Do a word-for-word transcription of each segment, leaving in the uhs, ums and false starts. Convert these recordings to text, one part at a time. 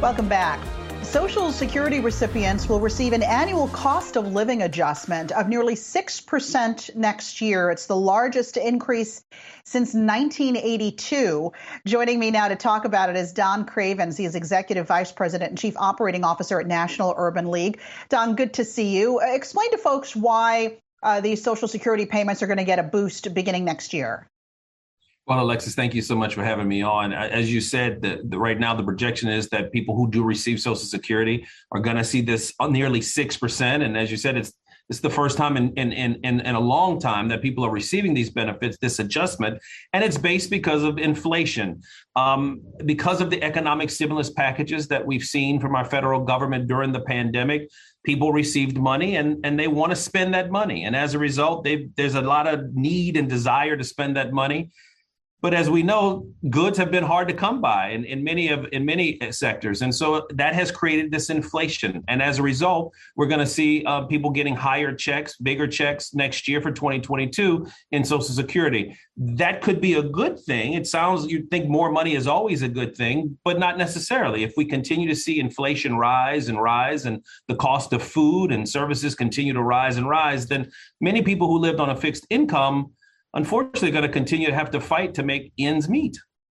Welcome back. Social Security recipients will receive an annual cost of living adjustment of nearly six percent next year. It's the largest increase since nineteen eighty-two. Joining me now to talk about it is Don Cravens. He is Executive Vice President and Chief Operating Officer at National Urban League. Don, good to see you. Explain to folks why uh, these Social Security payments are going to get a boost beginning next year. Well, Alexis, thank you so much for having me on. As you said, the, the, right now the projection is that people who do receive Social Security are going to see this on nearly six percent. And as you said, it's it's the first time in, in, in, in a long time that people are receiving these benefits, this adjustment. And it's based because of inflation, um, because of the economic stimulus packages that we've seen from our federal government during the pandemic. People received money and, and they want to spend that money. And as a result, there's a lot of need and desire to spend that money. But as we know, goods have been hard to come by in, in many of in many sectors. And so that has created this inflation. And as a result, we're going to see uh, people getting higher checks, bigger checks next year for twenty twenty-two in Social Security. That could be a good thing. It sounds you'd think more money is always a good thing, but not necessarily. If we continue to see inflation rise and rise and the cost of food and services continue to rise and rise, then many people who lived on a fixed income unfortunately going to continue to have to fight to make ends meet.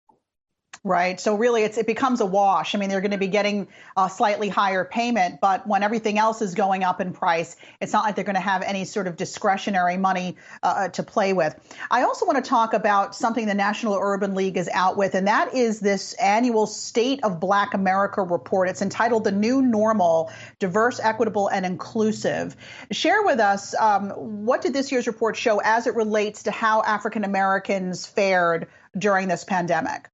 Right. So really, it's, it becomes a wash. I mean, they're going to be getting a slightly higher payment, but when everything else is going up in price, it's not like they're going to have any sort of discretionary money uh, to play with. I also want to talk about something the National Urban League is out with, and that is this annual State of Black America report. It's entitled The New Normal, Diverse, Equitable, and Inclusive. Share with us, um, what did this year's report show as it relates to how African Americans fared during this pandemic?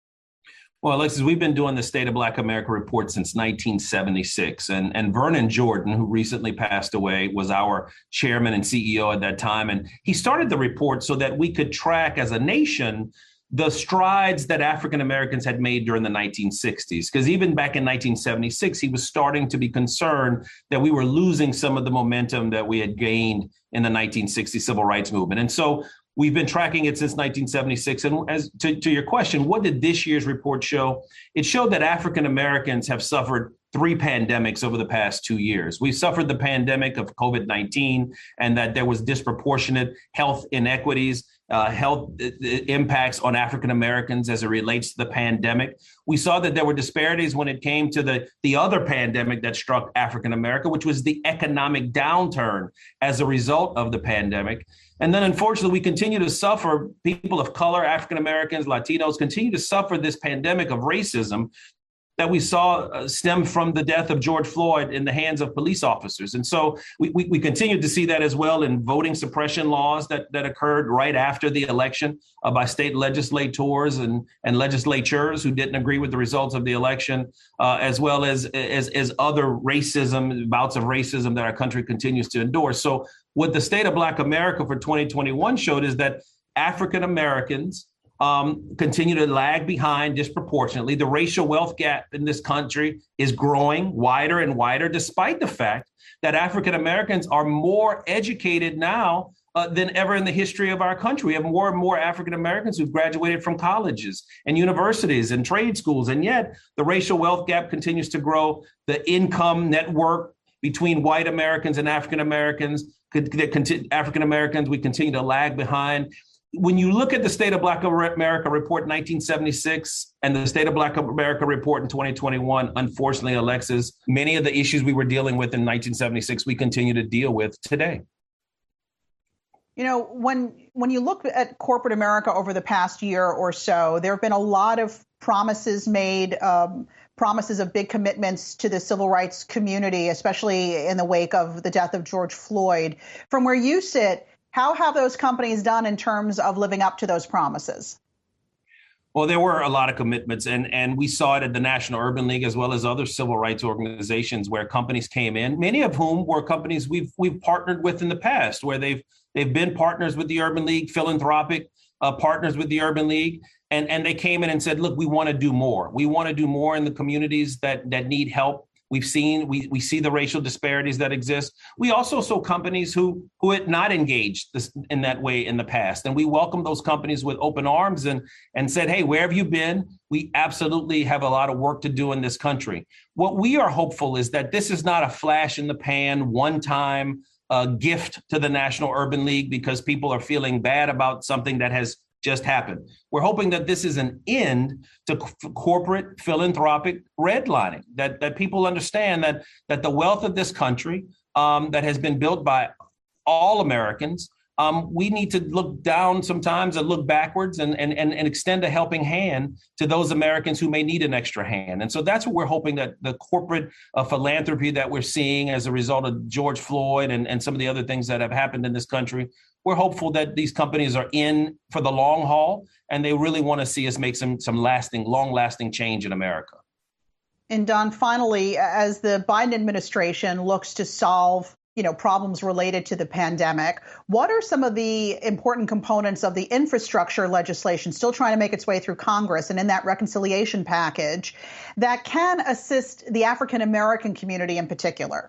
Well, Alexis, we've been doing the State of Black America report since nineteen seventy-six. And, and Vernon Jordan, who recently passed away, was our chairman and C E O at that time. And he started the report so that we could track as a nation the strides that African Americans had made during the nineteen sixties. Because even back in nineteen seventy-six, he was starting to be concerned that we were losing some of the momentum that we had gained in the nineteen sixties civil rights movement. And so we've been tracking it since nineteen seventy-six. And as to, to your question, what did this year's report show? It showed that African Americans have suffered three pandemics over the past two years. We suffered the pandemic of COVID nineteen, and that there was disproportionate health inequities, uh, health impacts on African Americans as it relates to the pandemic. We saw that there were disparities when it came to the, the other pandemic that struck African America, which was the economic downturn as a result of the pandemic. And then, unfortunately, we continue to suffer. People of color, African Americans, Latinos continue to suffer this pandemic of racism that we saw uh, stem from the death of George Floyd in the hands of police officers. And so we, we, we continue to see that as well in voting suppression laws that, that occurred right after the election uh, by state legislators and, and legislatures who didn't agree with the results of the election, uh, as well as, as, as other racism, bouts of racism that our country continues to endure. So what the State of Black America for twenty twenty-one showed is that African Americans Um, continue to lag behind disproportionately. The racial wealth gap in this country is growing wider and wider, despite the fact that African Americans are more educated now uh, than ever in the history of our country. We have more and more African Americans who've graduated from colleges and universities and trade schools. And yet the racial wealth gap continues to grow. The income network between white Americans and African Americans, African Americans, we continue to lag behind. When you look at the State of Black America report in nineteen seventy-six and the State of Black America report in twenty twenty-one, unfortunately, Alexis, many of the issues we were dealing with in nineteen seventy-six, we continue to deal with today. You know, when when you look at corporate America over the past year or so, there have been a lot of promises made, um, promises of big commitments to the civil rights community, especially in the wake of the death of George Floyd. From where you sit, how have those companies done in terms of living up to those promises? Well, there were a lot of commitments, and, and we saw it at the National Urban League as well as other civil rights organizations where companies came in, many of whom were companies we've we've partnered with in the past, where they've they've been partners with the Urban League, philanthropic uh, partners with the Urban League, and, and they came in and said, look, we want to do more. We want to do more in the communities that that need help. We've seen, we, we see the racial disparities that exist. We also saw companies who, who had not engaged this, in that way in the past. And we welcome those companies with open arms and, and said, hey, where have you been? We absolutely have a lot of work to do in this country. What we are hopeful is that this is not a flash in the pan, one time uh, gift to the National Urban League because people are feeling bad about something that has just happened. We're hoping that this is an end to c- corporate philanthropic redlining, that, that people understand that, that the wealth of this country um, that has been built by all Americans, um, we need to look down sometimes and look backwards and, and, and, and extend a helping hand to those Americans who may need an extra hand. And so that's what we're hoping, that the corporate uh, philanthropy that we're seeing as a result of George Floyd and, and some of the other things that have happened in this country, we're hopeful that these companies are in for the long haul, and they really want to see us make some some lasting, long-lasting change in America. And Don, finally, as the Biden administration looks to solve, you know, problems related to the pandemic, what are some of the important components of the infrastructure legislation still trying to make its way through Congress and in that reconciliation package that can assist the African American community in particular?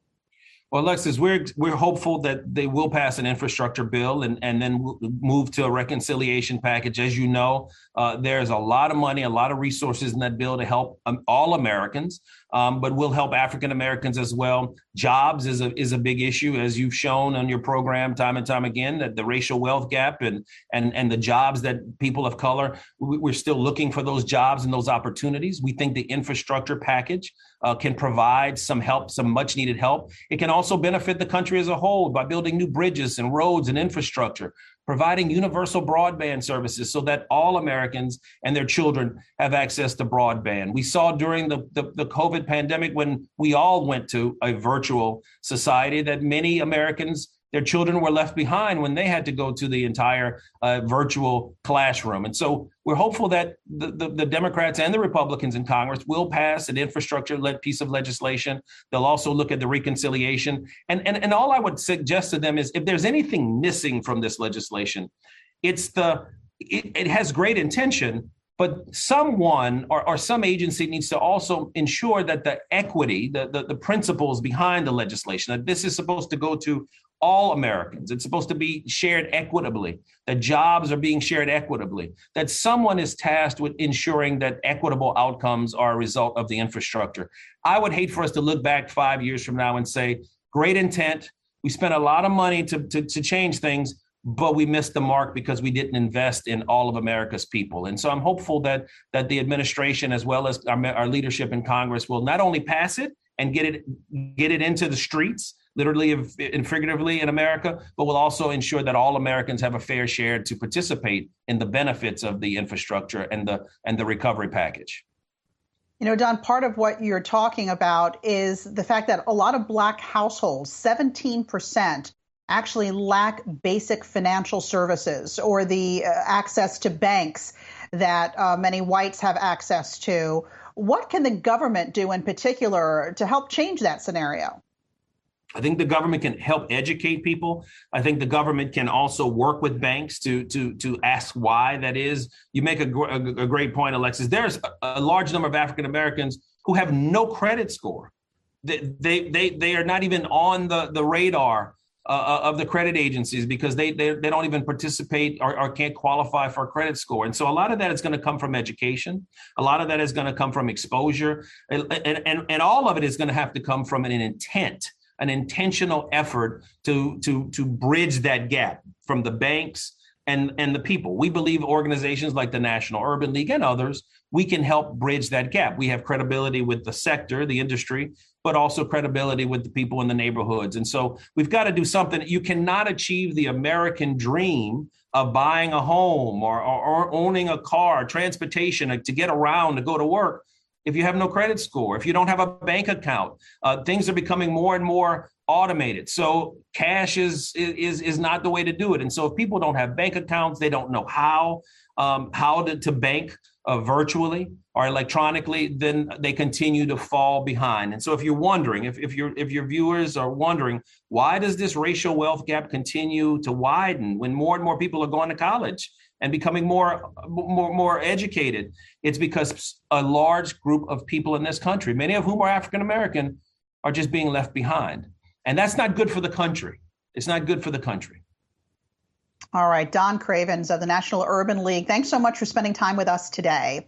Well, Alexis, we're we're hopeful that they will pass an infrastructure bill and, and then move to a reconciliation package. As you know, uh, there's a lot of money, a lot of resources in that bill to help um, all Americans, um, but will help African Americans as well. Jobs is a is a big issue, as you've shown on your program time and time again, that the racial wealth gap and and and the jobs that people of color, we're still looking for those jobs and those opportunities. We think the infrastructure package Uh, can provide some help, some much needed help. It can also benefit the country as a whole by building new bridges and roads and infrastructure, providing universal broadband services so that all Americans and their children have access to broadband. We saw during the, the, the COVID pandemic, when we all went to a virtual society, that many Americans, their children were left behind when they had to go to the entire uh, virtual classroom. And so we're hopeful that the, the, the Democrats and the Republicans in Congress will pass an infrastructure-led piece of legislation. They'll also look at the reconciliation. And, and, and all I would suggest to them is, if there's anything missing from this legislation, it's the it, it has great intention, but someone or, or some agency needs to also ensure that the equity, the, the, the principles behind the legislation, that this is supposed to go to all Americans. It's supposed to be shared equitably, that jobs are being shared equitably, that someone is tasked with ensuring that equitable outcomes are a result of the infrastructure. I would hate for us to look back five years from now and say, great intent, we spent a lot of money to, to, to change things, but we missed the mark because we didn't invest in all of America's people. And so I'm hopeful that that the administration, as well as our, our leadership in Congress, will not only pass it and get it get it into the streets, literally and figuratively in America, but will also ensure that all Americans have a fair share to participate in the benefits of the infrastructure and the and the recovery package. You know, Don, part of what you're talking about is the fact that a lot of Black households, seventeen percent, actually lack basic financial services or the uh, access to banks that uh, many whites have access to. What can the government do in particular to help change that scenario? I think the government can help educate people. I think the government can also work with banks to to to ask why that is. You make a, gr- a great point, Alexis. There's a, a large number of African Americans who have no credit score. They they they, they are not even on the, the radar uh, of the credit agencies because they they, they don't even participate or, or can't qualify for a credit score. And so a lot of that is going to come from education. A lot of that is going to come from exposure. And, and, and, and all of it is going to have to come from an intent, an intentional effort to, to, to bridge that gap from the banks and, and the people. We believe organizations like the National Urban League and others, we can help bridge that gap. We have credibility with the sector, the industry, but also credibility with the people in the neighborhoods. And so we've got to do something. You cannot achieve the American dream of buying a home or, or, or owning a car, transportation to get around, to go to work, if you have no credit score, if you don't have a bank account. Uh, things are becoming more and more automated. So cash is, is, is not the way to do it. And so if people don't have bank accounts, they don't know how, um, how to, to bank uh, virtually or electronically, then they continue to fall behind. And so if you're wondering, if, if, you're, if your viewers are wondering, why does this racial wealth gap continue to widen when more and more people are going to college? and becoming more, more, more educated. It's because a large group of people in this country, many of whom are African American, are just being left behind. And that's not good for the country. It's not good for the country. All right. Don Cravens of the National Urban League, thanks so much for spending time with us today.